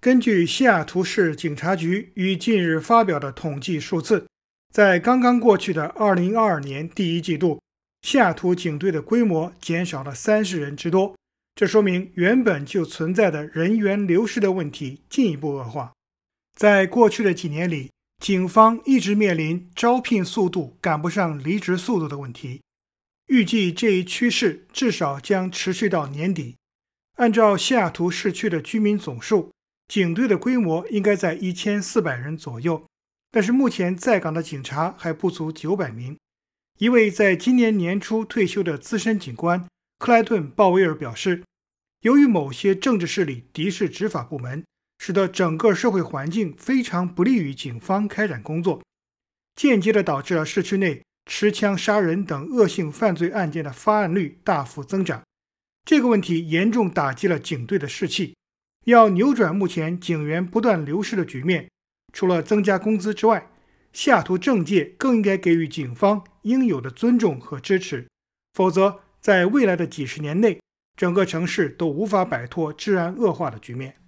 根据西雅图市警察局于近日发表的统计数字，在刚刚过去的2022年第一季度，西雅图警队的规模减少了30人之多，这说明原本就存在的人员流失的问题进一步恶化。在过去的几年里，警方一直面临招聘速度赶不上离职速度的问题，预计这一趋势至少将持续到年底。按照西雅图市区的居民总数，警队的规模应该在1400人左右，但是目前在岗的警察还不足900名。一位在今年年初退休的资深警官克莱顿·鲍威尔表示，由于某些政治势力敌视执法部门，使得整个社会环境非常不利于警方开展工作，间接地导致了市区内持枪杀人等恶性犯罪案件的发案率大幅增长。这个问题严重打击了警队的士气。要扭转目前警员不断流失的局面，除了增加工资之外，西雅图政界更应该给予警方应有的尊重和支持，否则在未来的几十年内，整个城市都无法摆脱治安恶化的局面。